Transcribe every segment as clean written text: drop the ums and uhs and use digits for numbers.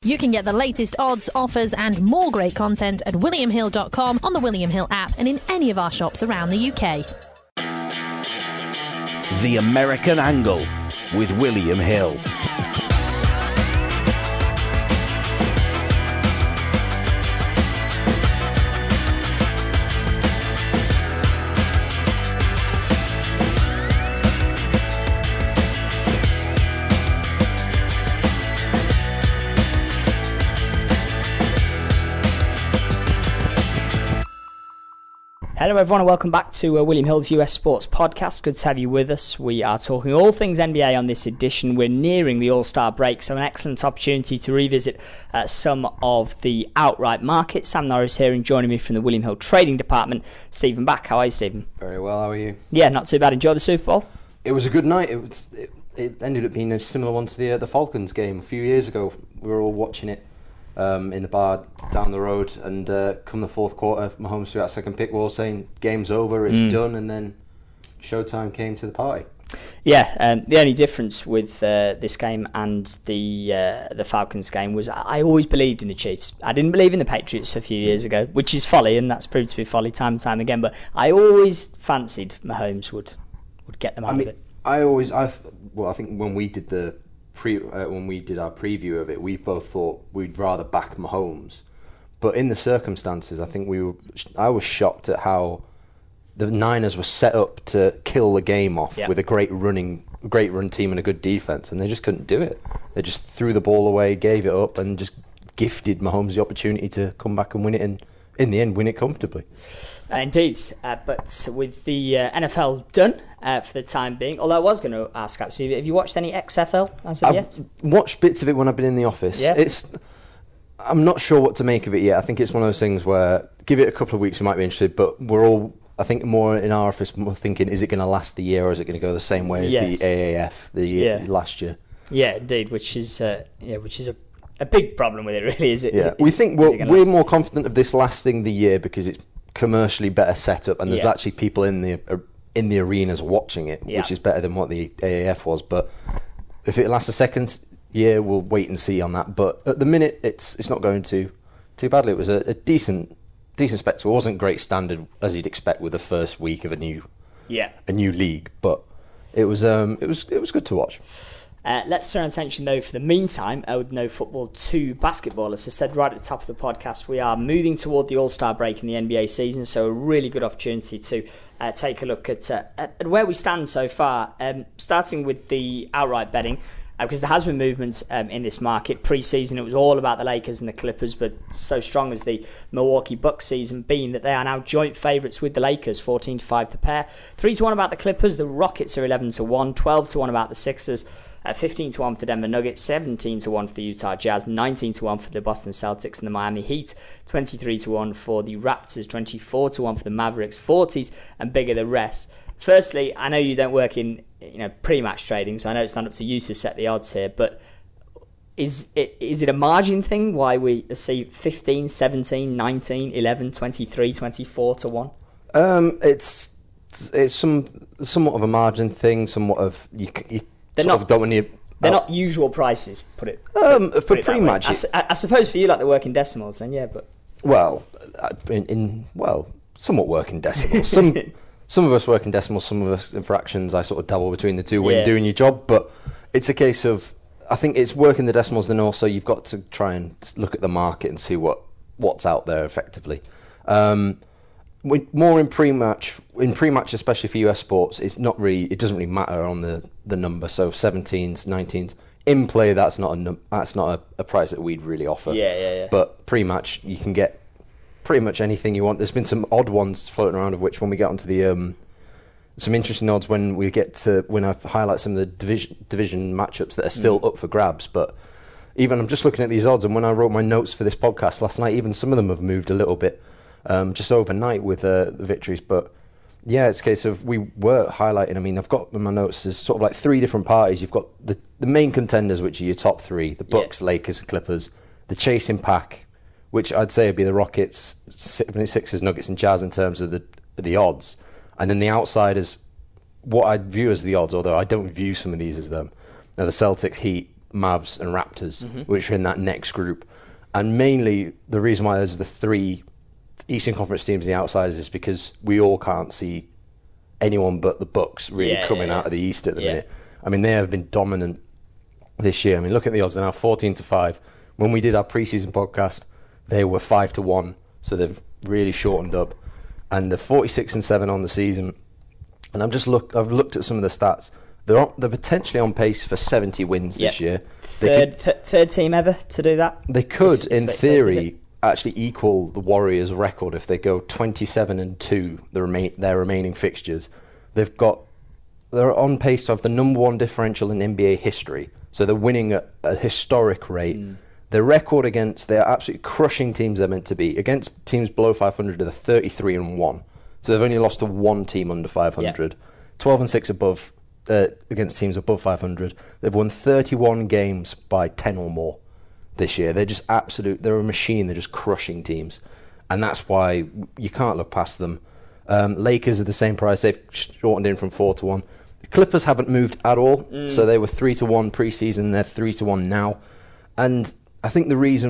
You can get the latest odds, offers and more great content at williamhill.com, on the William Hill app and in any of our shops around the UK. The American Angle with William Hill. Hello everyone and welcome back to William Hill's US Sports Podcast. Good to have you with us. We are talking all things NBA on this edition. We're nearing the All-Star break, so an excellent opportunity to revisit some of the outright markets. Sam Norris here, and joining me from the William Hill Trading Department, Stephen Back. How are you, Stephen? Very well, how are you? Yeah, not too bad. Enjoy the Super Bowl? It was a good night. It ended up being a similar one to the Falcons game a few years ago. We were all watching it in the bar down the road, and come the fourth quarter, Mahomes threw out second pick, we're all saying game's over, it's done, and then showtime came to the party. Yeah, the only difference with this game and the Falcons game was I always believed in the Chiefs. I didn't believe in the Patriots a few years ago, which is folly, and that's proved to be folly time and time again, but I always fancied Mahomes would get them out of it. I think when we did our preview of it, we both thought we'd rather back Mahomes, but in the circumstances, I think I was shocked at how the Niners were set up to kill the game off with a great run team and a good defense, and they just couldn't do it. They just threw the ball away, gave it up, and just gifted Mahomes the opportunity to come back and win it, and in the end win it comfortably. Indeed, but with the NFL done for the time being, although I was going to ask, actually, have you watched any XFL as of yet? I've watched bits of it when I've been in the office. Yeah. I'm not sure what to make of it yet. I think it's one of those things where, give it a couple of weeks, we might be interested, but we're all, I think, more in our office, more thinking, is it going to last the year, or is it going to go the same way as the AAF last year? Yeah, indeed, which is a big problem with it, really, is it? Yeah, we think we're more confident of this lasting the year because it's commercially better set up, and there's actually people in the arenas watching it, which is better than what the AAF was. But if it lasts a second year, we'll wait and see on that. But at the minute, it's not going too badly. It was a decent spectacle. It wasn't great standard as you'd expect with the first week of a new league, but it was good to watch. Let's turn our attention, though, for the meantime, with no football, to basketball. As I said right at the top of the podcast, we are moving toward the All-Star break in the NBA season, so a really good opportunity to take a look at where we stand so far, starting with the outright betting, because there has been movements in this market. Pre-season, it was all about the Lakers and the Clippers, but so strong as the Milwaukee Bucks season been that they are now joint favourites with the Lakers, 14-5 the pair. 3-1 about the Clippers, the Rockets are 11-1, 12-1 about the Sixers, 15-1 for the Denver Nuggets, 17-1 for the Utah Jazz, 19-1 for the Boston Celtics and the Miami Heat, 23-1 for the Raptors, 24-1 for the Mavericks, 40s and bigger the rest. Firstly, I know you don't work in pre-match trading, so I know it's not up to you to set the odds here, but is it a margin thing why we see 15, 17, 19, 11, 23, 24-1? It's somewhat of a margin thing, somewhat of They're not usual prices, put it for pre-match. I suppose for you, like, they work in decimals, then, yeah, but somewhat work in decimals. Some of us work in decimals, some of us in fractions. I sort of dabble between the two when you're doing your job, but it's a case of, I think it's working the decimals, then also you've got to try and look at the market and see what's out there effectively. More in pre-match, especially for US sports, it doesn't really matter on the number. So 17s, 19s in play, that's not a price that we'd really offer. Yeah. But pre-match, you can get pretty much anything you want. There's been some odd ones floating around, of which when we get onto the some interesting odds when I highlight some of the division matchups that are still up for grabs. But even I'm just looking at these odds, and when I wrote my notes for this podcast last night, even some of them have moved a little bit. Just overnight with the victories, but yeah, it's a case of we were highlighting. I mean, I've got in my notes, there's sort of like three different parties. You've got the main contenders, which are your top three: the Bucks, Lakers, and Clippers. The chasing pack, which I'd say would be the Rockets, 76ers, Nuggets, and Jazz in terms of the odds, and then the outsiders, what I'd view as the odds, although I don't view some of these as them, are the Celtics, Heat, Mavs, and Raptors, which are in that next group. And mainly the reason why there's the 3 Eastern Conference teams and the outsiders is because we all can't see anyone but the Bucks really coming out of the East at the minute. I mean, they have been dominant this year. I mean, look at the odds. They're now 14-5. When we did our preseason podcast, they were 5-1. So they've really shortened up. And they're 46-7 on the season. And I've looked at some of the stats. They're potentially on pace for 70 wins this year. Third team ever to do that? They could, in theory, actually equal the Warriors' record if they go 27-2 their remaining fixtures. They're on pace to have the number 1 differential in NBA history. So they're winning at a historic rate. Their record they're absolutely crushing teams they're meant to be. Against teams below 500, they're 33-1. So they've only lost to 1 team under 500. 12-6 above against teams above 500. They've won 31 games by 10 or more this year. They're just they're a machine. They're just crushing teams. And that's why you can't look past them. Lakers are the same price. They've shortened in from 4-1. The Clippers haven't moved at all. So they were 3-1 preseason. They're 3-1 now. And I think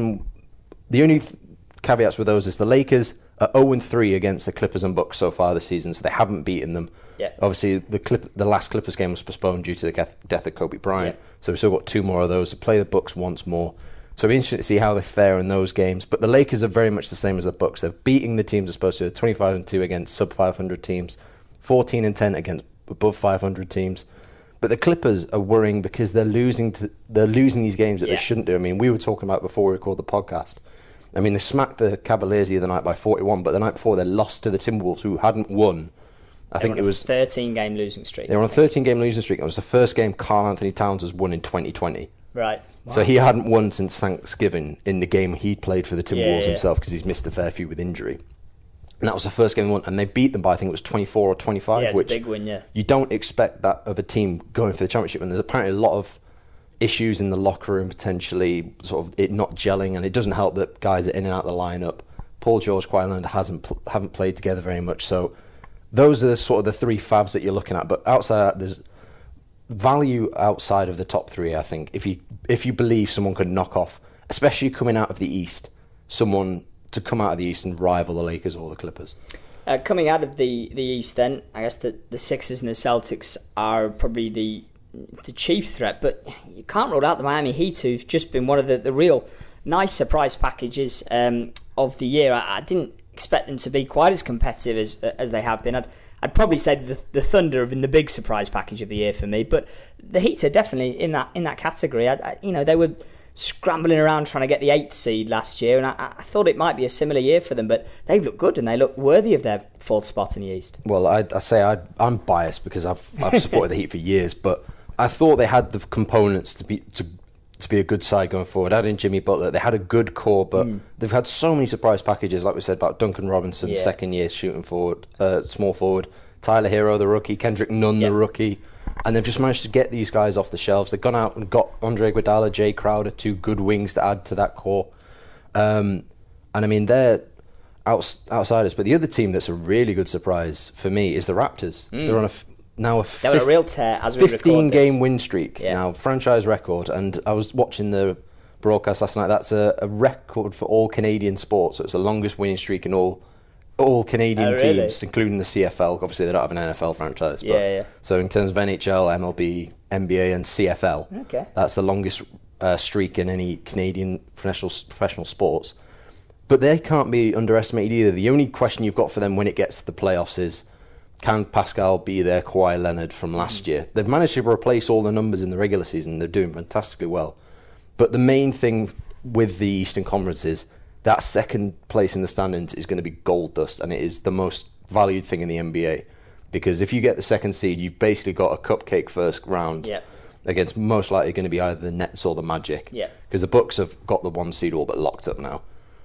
the only caveats with those is the Lakers are 0-3 against the Clippers and Bucks so far this season, so they haven't beaten them. Obviously, the last Clippers game was postponed due to the death of Kobe Bryant, so we've still got 2 more of those to play the Bucks once more. So it'll be interesting to see how they fare in those games. But the Lakers are very much the same as the Bucks. They're beating the teams they're supposed to. 25-2 against sub 500 teams, 14-10 against above 500 teams. But the Clippers are worrying because they're losing these games that they shouldn't do. I mean, we were talking about before we recorded the podcast. I mean, they smacked the Cavaliers the other night by 41, but the night before they lost to the Timberwolves, who hadn't won. I think it was 13-game losing streak. They were on a 13-game losing streak. It was the first game Karl Anthony Towns has won in 2020. Right. Wow. So he hadn't won since Thanksgiving in the game he'd played for the Timberwolves himself because he's missed a fair few with injury. And that was the first game they won, and they beat them by, I think it was 24 or 25, which big win, you don't expect that of a team going for the championship. And there's apparently a lot of issues in the locker room, potentially sort of it not gelling, and it doesn't help that guys are in and out of the lineup. Paul George, Kawhi Leonard haven't played together very much. So those are sort of the 3 favs that you're looking at. But outside of that, there's value outside of the top 3. I think if you believe someone could knock off, especially coming out of the East, someone to come out of the East and rival the Lakers or the Clippers. Coming out of the East, then I guess the Sixers and the Celtics are probably the chief threat, but you can't rule out the Miami Heat, who've just been one of the real nice surprise packages of the year. I didn't expect them to be quite as competitive as they have been. I'd probably say the Thunder have been the big surprise package of the year for me, but the Heat are definitely in that category. They were scrambling around trying to get the 8th seed last year, and I thought it might be a similar year for them, but they've looked good and they look worthy of their 4th spot in the East. Well, I'm biased because I've supported the Heat for years, but I thought they had the components to be a good side going forward. Adding Jimmy Butler, they had a good core, but they've had so many surprise packages, like we said about Duncan Robinson, second year shooting forward, small forward, Tyler Hero, the rookie, Kendrick Nunn, the rookie, and they've just managed to get these guys off the shelves. They've gone out and got Andre Iguodala, Jay Crowder, 2 good wings to add to that core. And I mean, they're outsiders, but the other team that's a really good surprise for me is the Raptors. They're on a real tear as we record this. 15-game win streak now, franchise record. And I was watching the broadcast last night. That's a record for all Canadian sports. So it's the longest winning streak in all Canadian teams, including the CFL. Obviously, they don't have an NFL franchise. But, so in terms of NHL, MLB, NBA, and CFL, that's the longest streak in any Canadian professional sports. But they can't be underestimated either. The only question you've got for them when it gets to the playoffs is, can Pascal be their Kawhi Leonard from last year? They've managed to replace all the numbers in the regular season. They're doing fantastically well. But the main thing with the Eastern Conference is that second place in the standings is going to be gold dust, and it is the most valued thing in the NBA. Because if you get the second seed, you've basically got a cupcake first round against most likely going to be either the Nets or the Magic. Because the Bucks have got the 1 seed all but locked up now.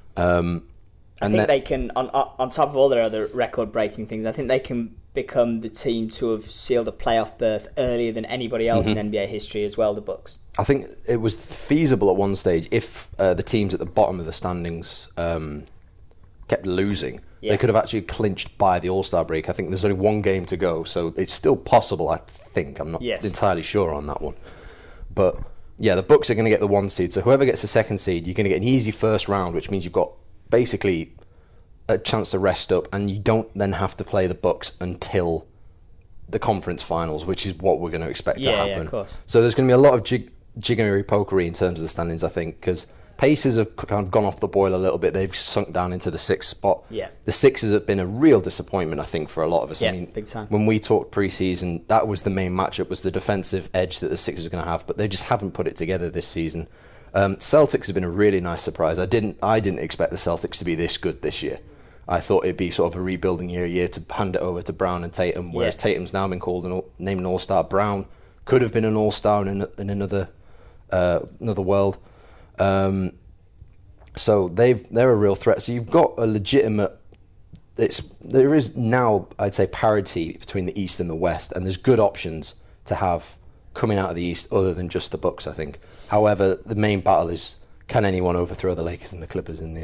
I think they can, on top of all their other record-breaking things, I think they can become the team to have sealed a playoff berth earlier than anybody else in NBA history as well, the Bucks. I think it was feasible at one stage if the teams at the bottom of the standings kept losing. They could have actually clinched by the All-Star break. I think there's only 1 game to go, so it's still possible, I think. I'm not entirely sure on that one. But Yeah, the Bucks are going to get the 1 seed. So whoever gets the 2nd seed, you're going to get an easy first round, which means you've got basically a chance to rest up, and you don't then have to play the Bucks until the conference finals, which is what we're going to expect to happen. Yeah, of course. So there's going to be a lot of jiggery-pokery in terms of the standings, I think, because Pacers have kind of gone off the boil a little bit. They've sunk down into the 6th spot. Yeah. The Sixers have been a real disappointment, I think, for a lot of us. Yeah, I mean, big time. when we talked pre-season, that was the main matchup, was the defensive edge that the Sixers are going to have, but they just haven't put it together this season. Celtics have been a really nice surprise. I didn't expect the Celtics to be this good this year. I thought it'd be sort of a rebuilding year to hand it over to Brown and Tatum, whereas Tatum's now been named an All-Star. Brown could have been an All-Star in another world. So they're a real threat. So you've got a legitimate. There is now, I'd say, parity between the East and the West, and there's good options to have coming out of the East other than just the Bucks, I think. However, the main battle is, can anyone overthrow the Lakers and the Clippers in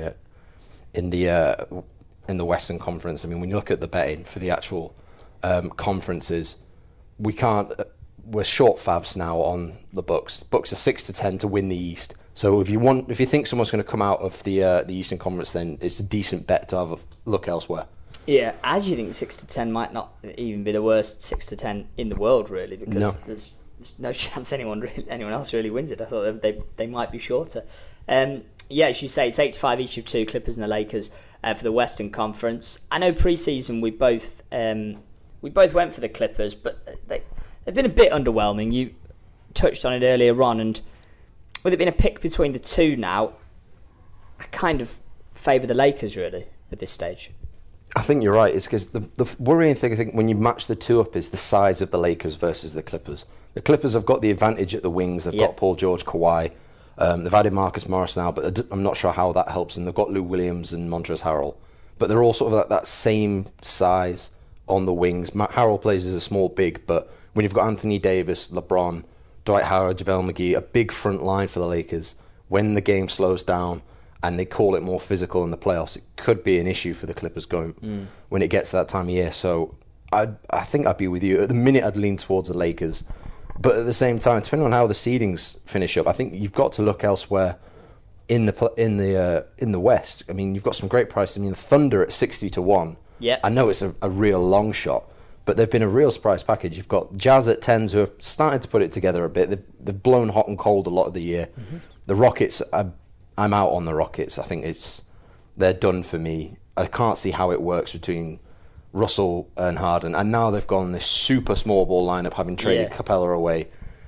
the Western Conference? I mean, when you look at the betting for the actual conferences, we can't. We're short favs now on the Bucks. Bucks are 6-10 to win the East. So if you think someone's going to come out of the Eastern Conference, then it's a decent bet to have a look elsewhere. Yeah, I actually think 6-10 might not even be the worst 6-10 in the world, really, because there's no chance anyone else really wins it. I thought they might be shorter. Yeah, as you say, it's 8-5 each of two, Clippers and the Lakers for the Western Conference. I know pre-season we both went for the Clippers, but they've been a bit underwhelming. You touched on it earlier on, and with it being a pick between the two now, I kind of favour the Lakers really at this stage. I think you're right. It's because the worrying thing, I think, when you match the two up is the size of the Lakers versus the Clippers. The Clippers have got the advantage at the wings. They've got Paul George, Kawhi. They've added Marcus Morris now, but I'm not sure how that helps. And they've got Lou Williams and Montrezl Harrell. But they're all sort of that same size on the wings. Harrell plays as a small big, but when you've got Anthony Davis, LeBron, Dwight Howard, JaVale McGee, a big front line for the Lakers, when the game slows down and they call it more physical in the playoffs, it could be an issue for the Clippers going when it gets to that time of year. So I think I'd be with you. At the minute, I'd lean towards the Lakers. But at the same time, depending on how the seedings finish up, I think you've got to look elsewhere in the West. I mean, you've got some great prices. I mean, the Thunder at 60-1. Yeah. I know it's a real long shot, but they've been a real surprise package. You've got Jazz at 10s who have started to put it together a bit. They've blown hot and cold a lot of the year. Mm-hmm. The Rockets, I'm out on the Rockets. I think they're done for me. I can't see how it works between Russell and Harden. And now they've gone this super small ball lineup, having traded Capella away.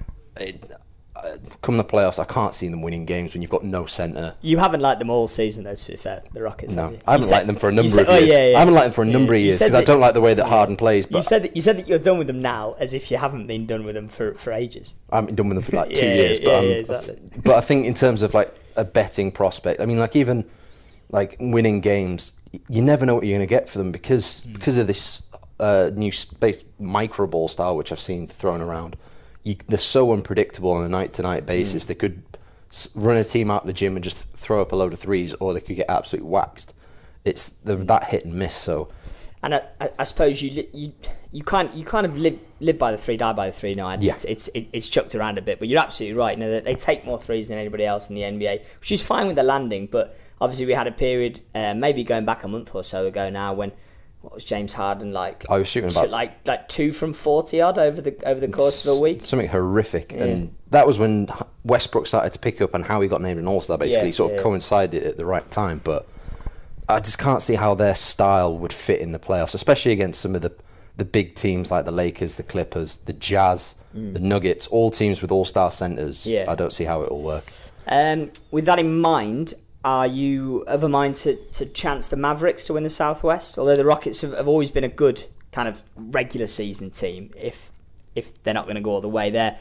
Come the playoffs, I can't see them winning games when you've got no centre. You haven't liked them all season, though, to be fair, the Rockets. No, I haven't liked them for a number of years. I haven't liked them for a number of years because I don't like the way that Harden plays. But you said that you're done with them now, as if you haven't been done with them for ages. I haven't been done with them for like 2 years. Exactly. But I think in terms of like a betting prospect, I mean, like even like winning games, you never know what you're going to get for them because of this new space micro ball style which I've seen thrown around. They're so unpredictable on a night-to-night basis. They could run a team out of the gym and just throw up a load of threes, or they could get absolutely waxed. They're that hit and miss. So, and I suppose you kind of live by the three, die by the three. No, it's chucked around a bit, but you're absolutely right. You know, they take more threes than anybody else in the NBA, which is fine with the landing. But obviously, we had a period, maybe going back a month or so ago now, when. What was James Harden like? I was shooting about like 2 from 40 odd over the course of a week. Something horrific, and that was when Westbrook started to pick up, and how he got named an All-Star. Basically, coincided at the right time. But I just can't see how their style would fit in the playoffs, especially against some of the big teams like the Lakers, the Clippers, the Jazz, the Nuggets, all teams with All-Star centers. Yeah. I don't see how it will work. With that in mind. Are you of a mind to chance the Mavericks to win the Southwest? Although the Rockets have always been a good kind of regular season team, if they're not going to go all the way, they're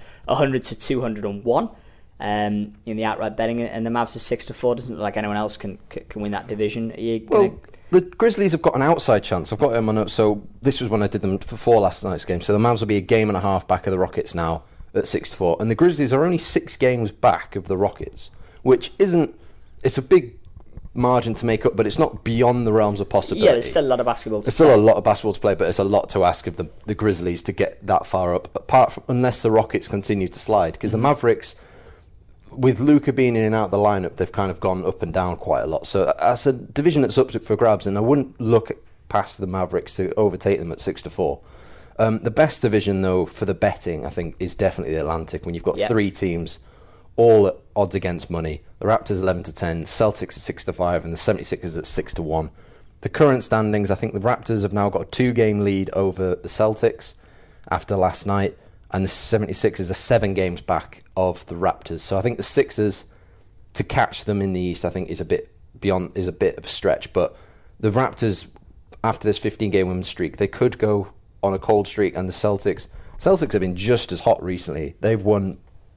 100-201 in the outright betting, and the Mavs are 6-4. Doesn't look like anyone else can win that division. The Grizzlies have got an outside chance. I've got them on up. So this was when I did them before last night's game. So the Mavs will be a game and a half back of the Rockets now at 6-4, and the Grizzlies are only 6 games back of the Rockets, which isn't. It's a big margin to make up, but it's not beyond the realms of possibility. Yeah, there's still a lot of basketball to play. There's still a lot of basketball to play, but it's a lot to ask of the Grizzlies to get that far up, unless the Rockets continue to slide. Because the Mavericks, with Luka being in and out of the lineup, they've kind of gone up and down quite a lot. So that's a division that's up for grabs, and I wouldn't look past the Mavericks to overtake them at 6-4. The best division, though, for the betting, I think, is definitely the Atlantic. When you've got three teams all at odds against money, the Raptors 11-10, Celtics at 6-5, and the 76ers at 6-1. The current standings, I think the Raptors have now got a 2-game lead over the Celtics after last night, and the 76ers are 7 games back of the Raptors. So I think the Sixers, to catch them in the East, I think is a bit of a stretch. But the Raptors, after this 15-game win streak, they could go on a cold streak, and the Celtics have been just as hot recently. They've won,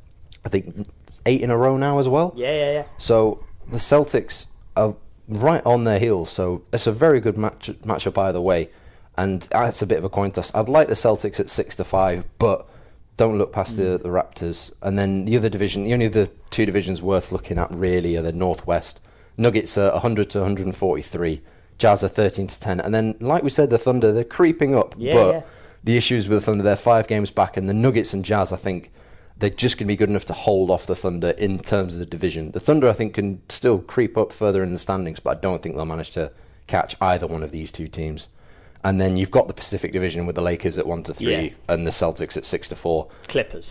I think, 8 in a row now as well. Yeah. So the Celtics are right on their heels, so it's a very good matchup either way, and that's a bit of a coin toss. I'd like the Celtics at 6-5, but don't look past the Raptors. And then the other division, the only other two divisions worth looking at really are the Northwest. Nuggets are 100-143, Jazz are 13-10, and then, like we said, the Thunder, they're creeping up, but the issues with the Thunder, they're 5 games back, and the Nuggets and Jazz, I think, they're just going to be good enough to hold off the Thunder in terms of the division. The Thunder, I think, can still creep up further in the standings, but I don't think they'll manage to catch either one of these two teams. And then you've got the Pacific Division with the Lakers at 1-3 and the Celtics at 6-4. Clippers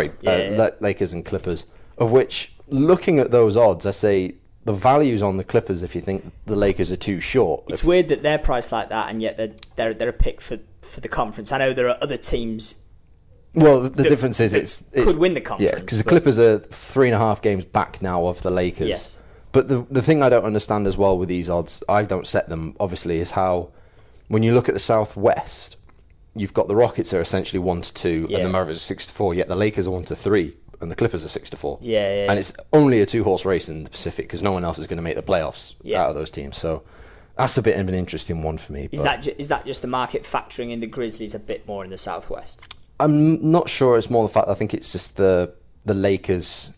6-4. Lakers and Clippers. Of which, looking at those odds, I say the value's on the Clippers if you think the Lakers are too short. It's weird that they're priced like that, and yet they're a pick for the conference. I know there are other teams. Well, the difference is it's could win the conference. Yeah, because the Clippers are 3.5 games back now of the Lakers. Yes. But the thing I don't understand as well with these odds, I don't set them, obviously, is how when you look at the Southwest, you've got the Rockets are essentially 1-2 and the Mavericks are 6-4, yet the Lakers are 1-3 and the Clippers are 6-4. Yeah. And it's only a 2-horse race in the Pacific because no one else is going to make the playoffs out of those teams. So that's a bit of an interesting one for me. Is that just the market factoring in the Grizzlies a bit more in the Southwest? I'm not sure. It's more the fact I think it's just the Lakers,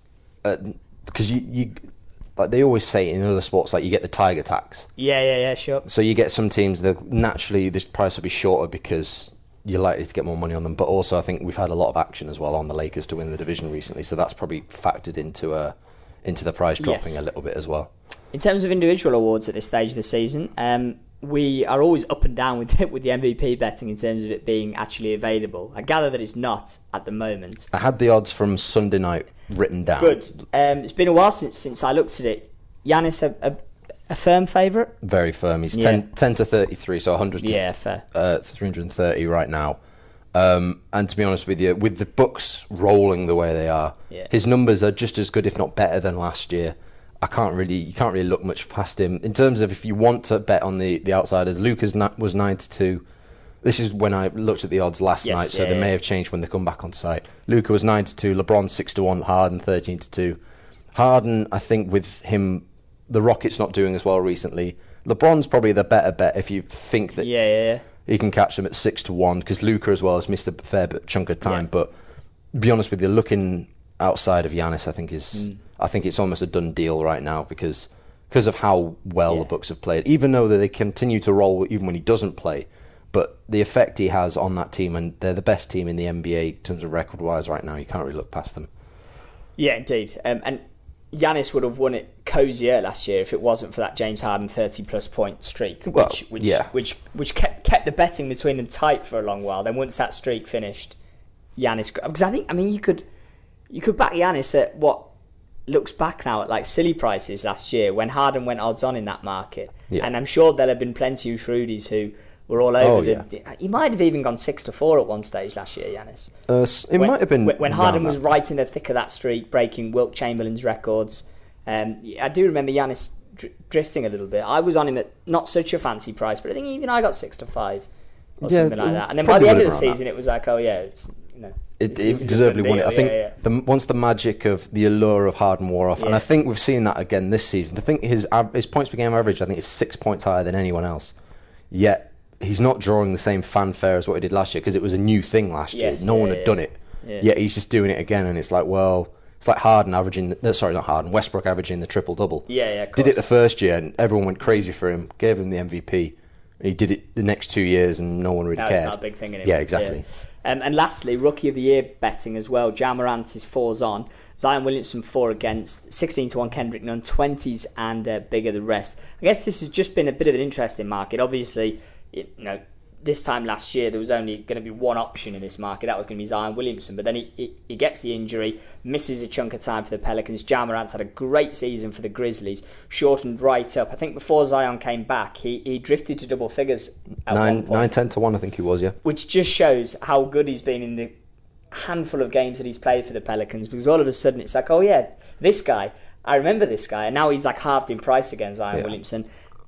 because you like they always say in other sports, like you get the tiger tax. Yeah, sure. So you get some teams that naturally this price will be shorter because you're likely to get more money on them. But also I think we've had a lot of action as well on the Lakers to win the division recently, so that's probably factored into the price dropping a little bit as well. In terms of individual awards at this stage of the season, we are always up and down with the MVP betting in terms of it being actually available. I gather that it's not at the moment. I had the odds from Sunday night written down. Good. It's been a while since I looked at it. Giannis a firm favourite? Very firm. He's 10-33, so 100 to fair. 330 right now. And to be honest with you, with the books rolling the way they are, his numbers are just as good, if not better, than last year. You can't really look much past him. In terms of if you want to bet on the outsiders, Luka's was 9-2. This is when I looked at the odds last night, so they may have changed when they come back on site. Luka was 9-2, LeBron 6-1, Harden 13-2. Harden, I think with him, the Rockets not doing as well recently. LeBron's probably the better bet if you think that he can catch them at 6-1, because Luka as well has missed a fair chunk of time. But to be honest with you, looking outside of Giannis, I think it's almost a done deal right now because of how well the Bucks have played. Even though they continue to roll even when he doesn't play, but the effect he has on that team, and they're the best team in the NBA in terms of record-wise right now. You can't really look past them. Yeah, indeed. And Giannis would have won it cozier last year if it wasn't for that James Harden 30-plus point streak, which kept the betting between them tight for a long while. Then once that streak finished, Giannis... Because you could back Giannis at what looks back now at like silly prices last year when Harden went odds on in that market. Yeah. And I'm sure there'll have been plenty of Shrewdies who were all over He might have even gone 6-4 at one stage last year, Giannis. Might have been when Harden was right in the thick of that streak, breaking Wilt Chamberlain's records. I do remember Giannis drifting a little bit. I was on him at not such a fancy price, but I think even I got 6-5 or something like that. And then by the end of the season, it was like, it deservedly won it. I think once the magic of the allure of Harden wore off, and I think we've seen that again this season. I think his points per game average, I think, is 6 points higher than anyone else. Yet he's not drawing the same fanfare as what he did last year because it was a new thing last year. No one had done it. Yet he's just doing it again, and it's like, well, it's like Harden averaging. Westbrook averaging the triple-double. Did it the first year, and everyone went crazy for him. Gave him the MVP. He did it the next 2 years, and no one really cared. It's not a big thing anymore. Yeah, exactly. And lastly, Rookie of the Year betting as well. Ja Morant is 4s on. Zion Williamson 4 against. 16-1 Kendrick Nunn, 20s and bigger the rest. I guess this has just been a bit of an interesting market. Obviously, this time last year there was only going to be one option in this market. That was going to be Zion Williamson. But then he gets the injury, misses a chunk of time for the Pelicans. Ja Morant's had a great season for the Grizzlies, shortened right up. I think before Zion came back, he drifted to double figures at 9-10 to 1, I think he was, yeah. Which just shows how good he's been in the handful of games that he's played for the Pelicans, because all of a sudden it's like, oh yeah, this guy, I remember this guy, and now he's like halved in price again, Zion Williamson.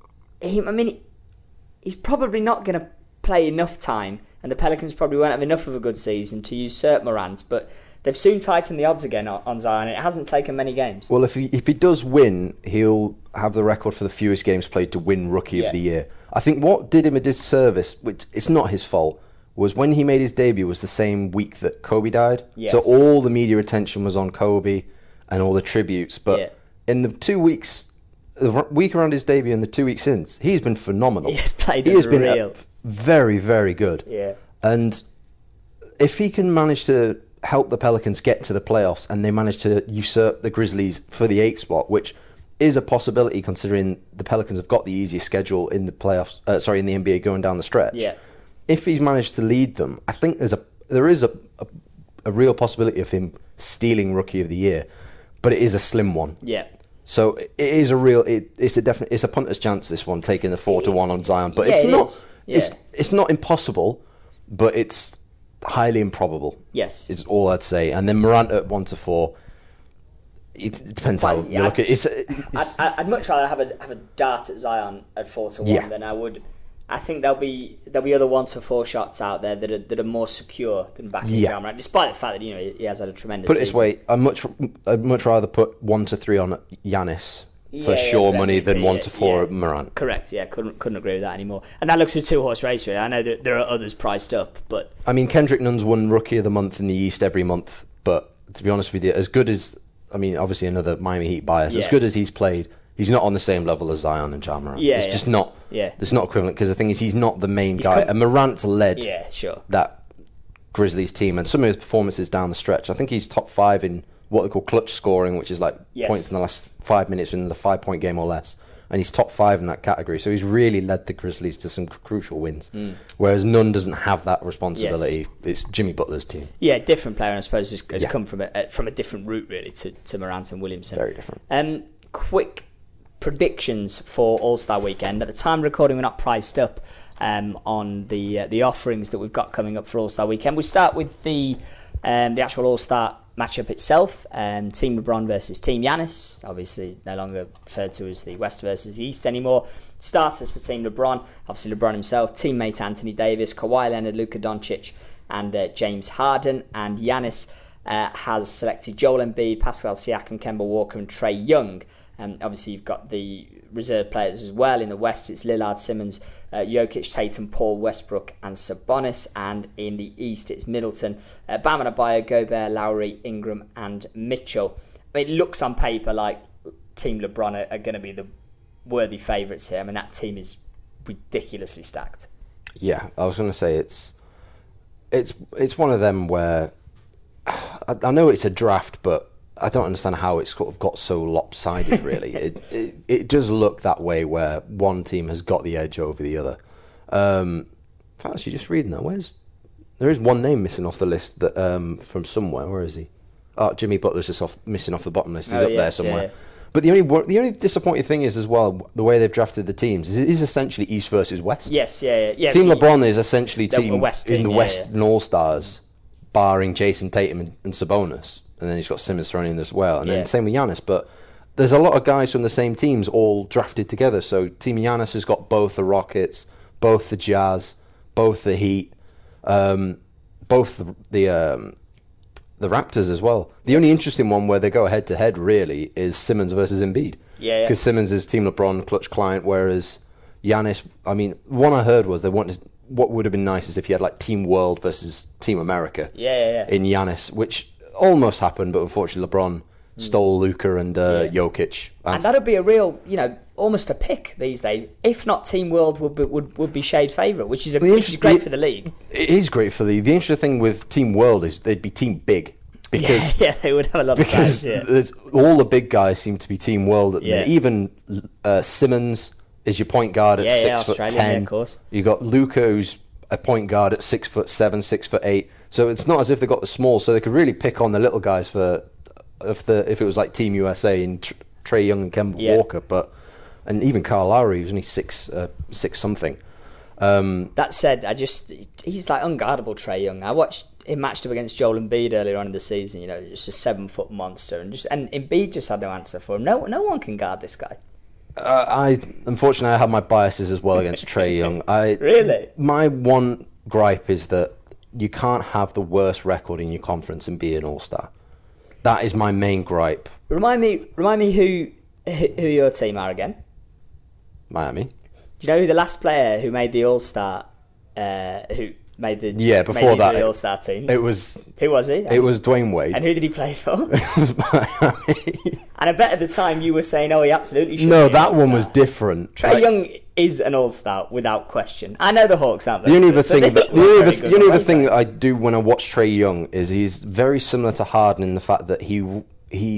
He's probably not going to play enough time, and the Pelicans probably won't have enough of a good season to usurp Morant, but they've soon tightened the odds again on Zion. It hasn't taken many games. Well, if he does win, he'll have the record for the fewest games played to win Rookie of the Year. I think what did him a disservice, which it's not his fault, was when he made his debut was the same week that Kobe died. Yes. So all the media attention was on Kobe and all the tributes. But in the 2 weeks, the week around his debut and the 2 weeks since, he's been phenomenal. He has played been very, very good. Yeah. And if he can manage to help the Pelicans get to the playoffs and they manage to usurp the Grizzlies for the 8th spot, which is a possibility considering the Pelicans have got the easiest schedule in the playoffs. In the NBA going down the stretch. Yeah. If he's managed to lead them, I think there is a real possibility of him stealing Rookie of the Year, but it is a slim one. Yeah. So it is a real. It's a punter's chance. This one taking the 4-1 on Zion, but it's not. It's not impossible, but it's highly improbable. Yes, is all I'd say. And then Morant at 1-4. It depends how you look at it. I'd much rather have a dart at Zion at 4-1 than I would. I think there'll be other 1-4 shots out there that are more secure than backing Ja Morant, despite the fact that he has had a tremendous. Put it season. this way, I'd much rather put 1-3 on Giannis for sure money than 1-4 at Morant. Correct. Yeah, couldn't agree with that anymore. And that looks a 2-horse race. Really. I know that there are others priced up, but I mean, Kendrick Nunn's won Rookie of the Month in the East every month. But to be honest with you, as good as obviously another Miami Heat bias, as good as he's played. He's not on the same level as Zion and Ja Morant. It's just not. It's not equivalent because the thing is, he's not the main guy. And Morant's led that Grizzlies team, and some of his performances down the stretch. I think he's top 5 in what they call clutch scoring, which is like points in the last 5 minutes in the 5-point game or less. And he's top 5 in that category. So he's really led the Grizzlies to some crucial wins. Whereas Nunn doesn't have that responsibility. It's Jimmy Butler's team. Yeah, different player, I suppose, has come from a different route really to Morant and Williamson. Very different. Quick predictions for All-Star Weekend. At the time of recording, we're not priced up on the offerings that we've got coming up for All-Star Weekend. We start with the actual All-Star matchup itself. Team LeBron versus Team Giannis. Obviously, no longer referred to as the West versus the East anymore. Starters for Team LeBron. Obviously, LeBron himself, teammate Anthony Davis, Kawhi Leonard, Luka Doncic, and James Harden. And Giannis has selected Joel Embiid, Pascal Siakam, Kemba Walker, and Trae Young. Obviously, you've got the reserve players as well. In the West, it's Lillard, Simmons, Jokic, Tatum, Paul, Westbrook, and Sabonis. And in the East, it's Middleton, Bam Adebayo, Gobert, Lowry, Ingram, and Mitchell. It looks on paper like Team LeBron are going to be the worthy favourites here. I mean, that team is ridiculously stacked. Yeah, I was going to say it's one of them where I know it's a draft, but I don't understand how it's sort of got so lopsided, really. It does look that way where one team has got the edge over the other. In fact, actually, just reading that, there is one name missing off the list that from somewhere. Where is he? Oh, Jimmy Butler's just missing off the bottom list. He's up there somewhere. Yeah. But the only disappointing thing is as well the way they've drafted the teams is essentially East versus West. Yes. Team LeBron is essentially team in the Western All-Stars, barring Jason Tatum and Sabonis. And then he's got Simmons thrown in as well. And then same with Giannis. But there's a lot of guys from the same teams all drafted together. So Team Giannis has got both the Rockets, both the Jazz, both the Heat, both the Raptors as well. The only interesting one where they go head-to-head, really, is Simmons versus Embiid. Yeah. Because Simmons is Team LeBron, clutch client, whereas Giannis, I mean, one I heard was they wanted... What would have been nice is if you had like Team World versus Team America in Giannis, which... almost happened, but unfortunately LeBron stole Luka and Jokic. And that'd be a real, almost a pick these days. If not, Team World would be shade favourite, which is great for the league. It is great for the league. The interesting thing with Team World is they'd be Team Big. Because, they would have a lot of size. All the big guys seem to be Team World at the minute. Even Simmons is your point guard at 6'10". Of course. You got Luka, who's a point guard at 6'7", 6'8". So it's not as if they got the small. So they could really pick on the little guys if it was like Team USA and Trae Young and Kemba Walker, and even Kyle Lowry, who's only six something. That said, he's like unguardable. Trae Young. I watched him matched up against Joel Embiid earlier on in the season. Just a 7-foot monster, and Embiid just had no answer for him. No one can guard this guy. Unfortunately, I have my biases as well against Trae Young. Really? My one gripe is that you can't have the worst record in your conference and be an All-Star. That is my main gripe. Remind me who your team are again. Miami. Do you know who the last player who made the All-Star, who made the before that the All-Star team? Who was he? It was Dwayne Wade. And who did he play for? Miami. And I bet at the time you were saying, he absolutely should. No, that one was different. Trae Young is an All-Star without question. I know the Hawks aren't. The only other thing that I do when I watch Trae Young is he's very similar to Harden in the fact that he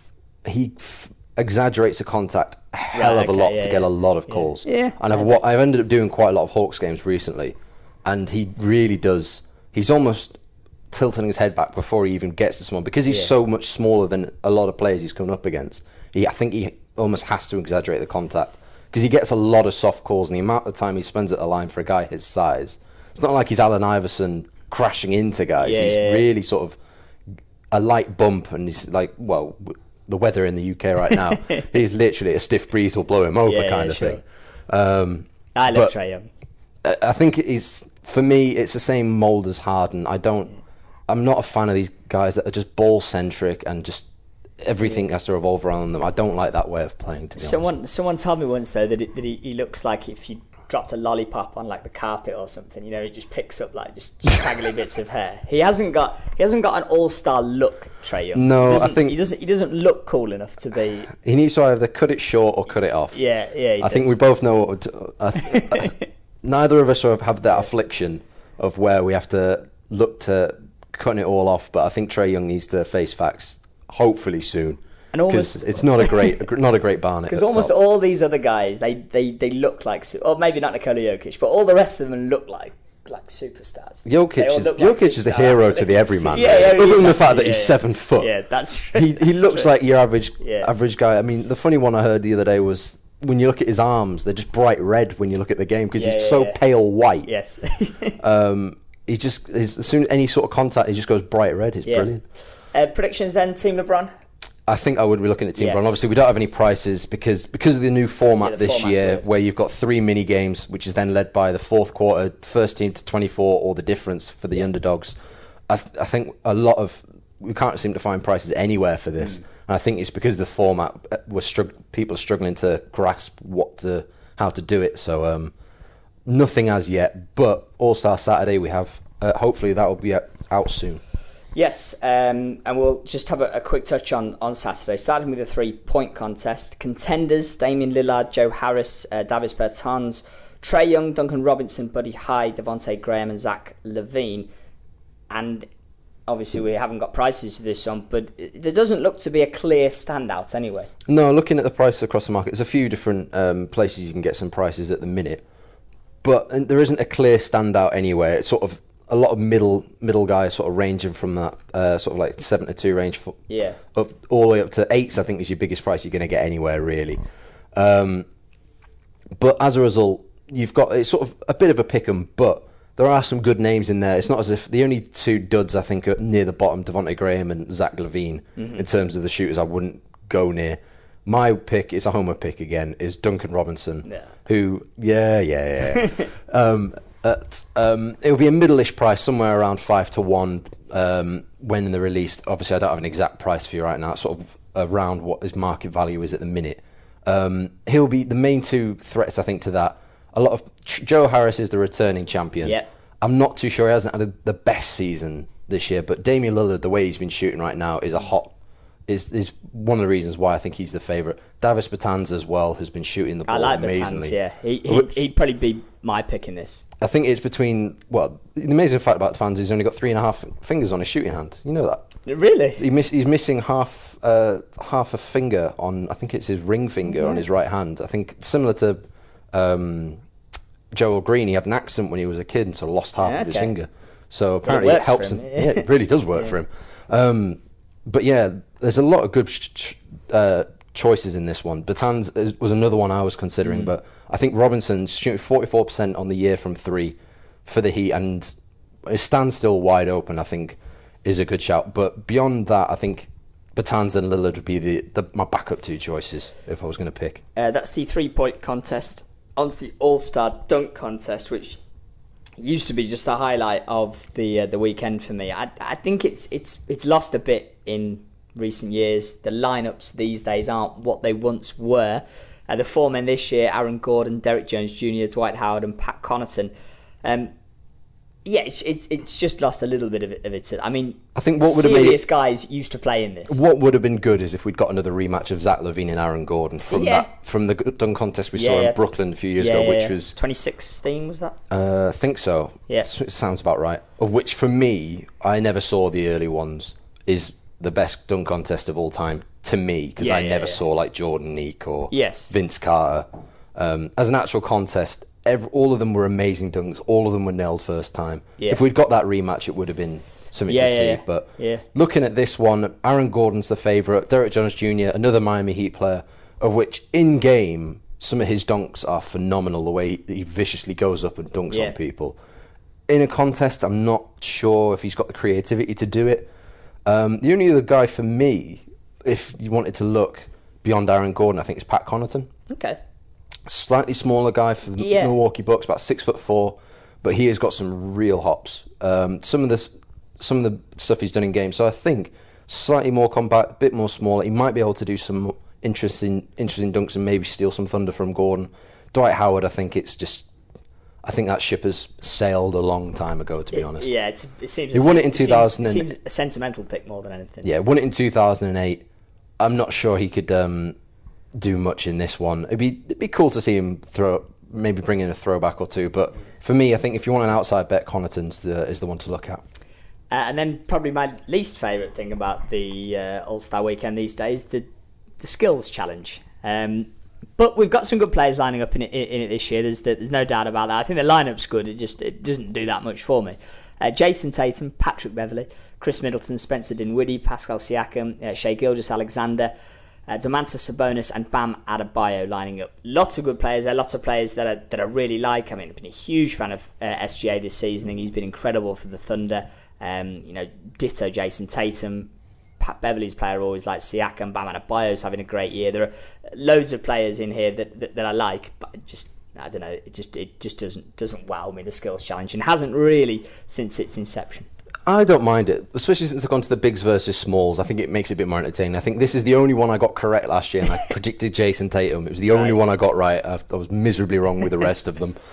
exaggerates the contact a hell of a lot to get a lot of calls. Yeah. And I've ended up doing quite a lot of Hawks games recently, and he really does. He's almost tilting his head back before he even gets to someone because he's so much smaller than a lot of players he's coming up against. I think he almost has to exaggerate the contact because he gets a lot of soft calls, and the amount of time he spends at the line for a guy his size. It's not like he's Allen Iverson crashing into guys. He's really sort of a light bump, and he's like, the weather in the UK right now, he's literally a stiff breeze will blow him over kind of thing. I love Trae Young. I think for me, it's the same mould as Harden. I'm not a fan of these guys that are just ball-centric and just everything has to revolve around them. I don't like that way of playing, to be honest. Someone told me once, though, that he looks like if you dropped a lollipop on like the carpet or something, he just picks up like just straggly bits of hair. He hasn't got an all-star look, Trae Young. No, he doesn't look cool enough to be. He needs to either cut it short or cut it off. Yeah. I think we both know neither of us have that affliction of where we have to look to cutting it all off, but I think Trae Young needs to face facts hopefully soon. Because it's not a great Barnett. Because almost all these other guys, they look like, or maybe not Nikola Jokic, but all the rest of them look like superstars. Jokic is a hero to the everyman. Other than the fact that he's 7 foot. Yeah, that's true. He looks like your average guy. I mean, the funny one I heard the other day was when you look at his arms, they're just bright red when you look at the game because he's so pale white. Yes. As soon as any sort of contact, he just goes bright red. It's brilliant. Predictions then, Team LeBron? I think I would be looking at Team LeBron. Obviously, we don't have any prices because of the new format this year, where you've got 3 mini games, which is then led by the fourth quarter, first team to 24, or the difference for the underdogs. I think we can't seem to find prices anywhere for this, and I think it's because the format people are struggling to grasp how to do it. So nothing as yet, but All-Star Saturday we have. Hopefully that will be out soon. Yes, and we'll just have a quick touch on Saturday, starting with the 3-point contest. Contenders: Damian Lillard, Joe Harris, Davis Bertans, Trae Young, Duncan Robinson, Buddy Hyde, Devontae Graham and Zach LaVine. And obviously we haven't got prices for this one, but there doesn't look to be a clear standout anyway. No, looking at the prices across the market, there's a few different places you can get some prices at the minute, but there isn't a clear standout anywhere. It's sort of a lot of middle guys sort of ranging from that sort of like 7 to 2 range up all the way up to 8s. I think is your biggest price you're going to get anywhere really. But as a result, you've got it's sort of a bit of a pick 'em, but there are some good names in there. It's not as if the only 2 duds I think are near the bottom, Devontae Graham and Zach LaVine, in terms of the shooters I wouldn't go near. My pick is a homer pick again, is Duncan Robinson, who it'll be a middle-ish price, somewhere around 5 to 1 when they're released. Obviously, I don't have an exact price for you right now. It's sort of around what his market value is at the minute. He'll be the main 2 threats, I think, to that. A lot of Joe Harris is the returning champion. Yeah. I'm not too sure he hasn't had the best season this year, but Damian Lillard, the way he's been shooting right now, is a hot is one of the reasons why I think he's the favourite. Davis Bertans as well has been shooting the ball amazingly. Bertans, yeah. He'd probably be my pick in this. I think it's between, the amazing fact about Bertans is he's only got 3.5 fingers on his shooting hand. You know that? Really? He's missing half a finger on, I think it's his ring finger on his right hand. I think similar to Joel Green, he had an accident when he was a kid and so lost half of his finger. So apparently it helps him. Yeah, it really does work for him. But yeah, there's a lot of good choices in this one. Bertans was another one I was considering, but I think Robinson's shooting 44% on the year from 3 for the Heat, and his stand still wide open, I think, is a good shout. But beyond that, I think Bertans and Lillard would be my backup 2 choices if I was going to pick. That's the 3-point contest. On to the All-Star Dunk Contest, which used to be just a highlight of the weekend for me. I think it's lost a bit in recent years. The lineups these days aren't what they once were. The 4 men this year: Aaron Gordon, Derrick Jones Jr., Dwight Howard, and Pat Connaughton. It's just lost a little bit of its. I mean, I think what would have made serious guys used to play in this. What would have been good is if we'd got another rematch of Zach LaVine and Aaron Gordon from the dunk contest we saw in Brooklyn a few years ago, which was 2016. Was that? I think so. Yeah, it sounds about right. Of which, for me, I never saw the early ones. Is the best dunk contest of all time to me, because I never saw like Jordan Neek or Vince Carter. As an actual contest, all of them were amazing dunks. All of them were nailed first time. Yeah. If we'd got that rematch, it would have been something to see. But looking at this one, Aaron Gordon's the favourite. Derrick Jones Jr., another Miami Heat player, of which in game some of his dunks are phenomenal. The way he viciously goes up and dunks on people. In a contest, I'm not sure if he's got the creativity to do it. The only other guy for me, if you wanted to look beyond Aaron Gordon, I think is Pat Connaughton. Okay. Slightly smaller guy for the Milwaukee Bucks, about 6'4", but he has got some real hops. Some of the stuff he's done in game. So I think slightly more compact, a bit more smaller. He might be able to do some interesting dunks and maybe steal some thunder from Gordon. Dwight Howard, I think that ship has sailed a long time ago, to be honest. Yeah, it seems. He won it in 2000. It seems a sentimental pick more than anything. Yeah, won it in 2008. I'm not sure he could do much in this one. It'd be cool to see him maybe bring in a throwback or two. But for me, I think if you want an outside bet, Connaughton's is the one to look at. And then probably my least favourite thing about the All-Star Weekend these days, the skills challenge. But we've got some good players lining up in it this year. There's no doubt about that. I think the lineup's good. It doesn't do that much for me. Jason Tatum, Patrick Beverley, Chris Middleton, Spencer Dinwiddie, Pascal Siakam, Shai Gilgeous-Alexander, Domantas Sabonis, and Bam Adebayo lining up. Lots of good players there. Lots of players that I really like. I mean, I've been a huge fan of SGA this season. And he's been incredible for the Thunder. Ditto Jason Tatum. Pat Beverley's player always like Siakam. Bam Adebayo's having a great year. There are loads of players in here that I like, but I don't know. It just doesn't wow me, the skills challenge, and hasn't really since its inception. I don't mind it, especially since I've gone to the bigs versus smalls. I think it makes it a bit more entertaining. I think this is the only one I got correct last year, and I predicted Jason Tatum. It was the only one I got right. I was miserably wrong with the rest of them,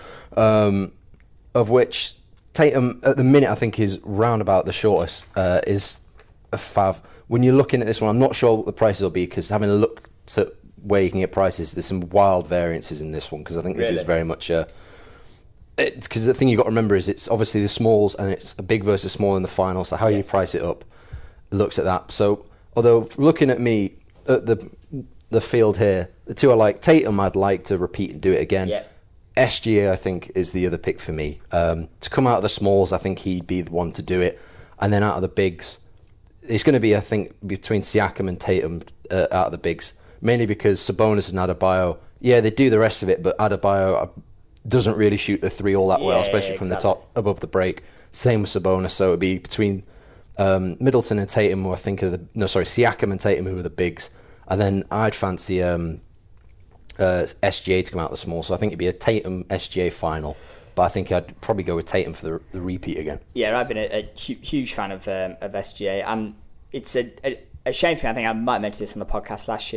of which Tatum at the minute I think is round about the shortest. Is a fav. When you're looking at this one, I'm not sure what the prices will be, because having a look at where you can get prices, there's some wild variances in this one, because I think this is very much because the thing you've got to remember is it's obviously the smalls and it's a big versus small in the final, so how you price it up looks at that. So although looking at me at the field here, the two I like, Tatum I'd like to repeat and do it again. SGA I think is the other pick for me. To come out of the smalls, I think he'd be the one to do it, and then out of the bigs it's going to be, I think, between Siakam and Tatum out of the bigs, mainly because Sabonis and Adebayo, they do the rest of it, but Adebayo doesn't really shoot the three all that well, especially from the top above the break. Same with Sabonis, so it would be between Middleton and Tatum, who I think Siakam and Tatum, who are the bigs, and then I'd fancy SGA to come out of the small, so I think it'd be a Tatum SGA final. But I think I'd probably go with Tatum for the repeat again. Yeah, I've been a huge fan of SGA. It's a shame for me. I think I might have mentioned this on the podcast last year.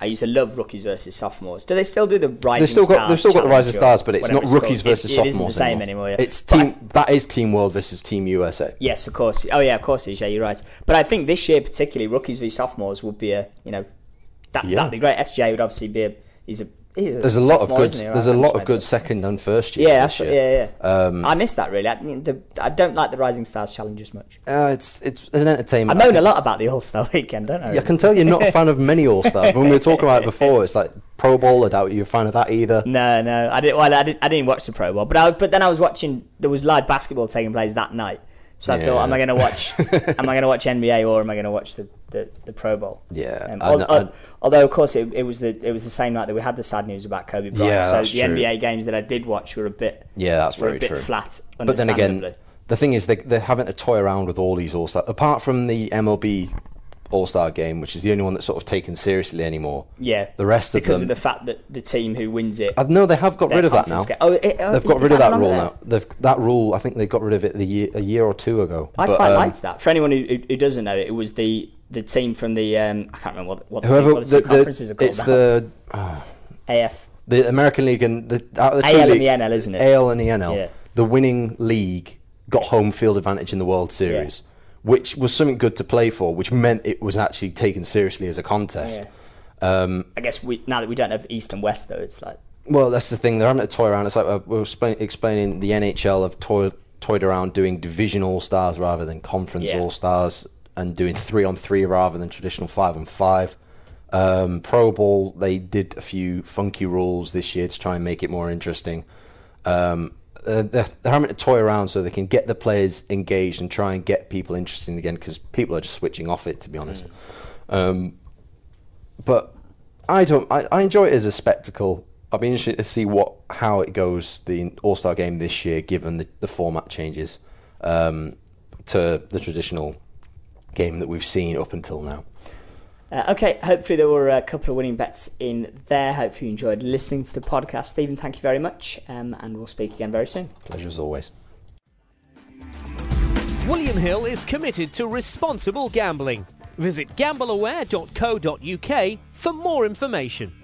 I used to love rookies versus sophomores. Do they still do the rising They've still got the rising challenge, stars, but it's not whatever rookies called? versus It sophomores isn't the same anymore. Yeah. It's that is Team World versus Team USA. Yes, of course. Oh yeah, of course it is. Yeah, you're right. But I think this year particularly, rookies v sophomores would be that'd be great. SJ would obviously be there's a lot of good second and first years. Yeah. I miss that really. I don't like the Rising Stars Challenge as much. It's an entertainment. I moan a lot about the All Star Weekend, don't I? Yeah, I can tell you're not a fan of many All Stars. When we were talking about it before, it's like Pro Bowl. I doubt you're a fan of that either. No, I didn't. Well, I didn't watch the Pro Bowl, but then I was watching. There was live basketball taking place that night. So I thought, am I going to watch NBA or am I going to watch the Pro Bowl? Yeah. Although of course it was the same night that we had the sad news about Kobe Bryant. Yeah, so that's the true. NBA games that I did watch were a bit flat. But then again, the thing is they're having to toy around with all these All-Star. Apart from the MLB All-Star game, which is the only one that's sort of taken seriously anymore. Yeah. The rest of them, because of the fact that the team who wins it. No, they have got rid of that now. They've got rid of that rule now. That rule, I think they got rid of it a year or two ago. I quite liked that. For anyone who doesn't know, it was the team from the I can't remember what the conferences are called. It's the AF, the American League, and out of the AL two and the NL, isn't it? AL and the NL. Yeah. The winning league got home field advantage in the World Series. Yeah. Which was something good to play for, which meant it was actually taken seriously as a contest. Yeah. I guess now that we don't have East and West, though, it's like... Well, that's the thing. They're having to toy around. It's like we were explaining the NHL have toyed around doing division All-Stars rather than conference All-Stars and doing 3-on-3 rather than traditional 5-on-5. Pro Bowl, they did a few funky rules this year to try and make it more interesting. They're having to toy around so they can get the players engaged and try and get people interested again, because people are just switching off it, to be honest. But I enjoy it as a spectacle. I'll be interested to see how it goes, the All-Star game this year, given the format changes to the traditional game that we've seen up until now. Okay, hopefully there were a couple of winning bets in there. Hopefully you enjoyed listening to the podcast. Stephen, thank you very much, and we'll speak again very soon. Pleasure as always. William Hill is committed to responsible gambling. Visit gambleaware.co.uk for more information.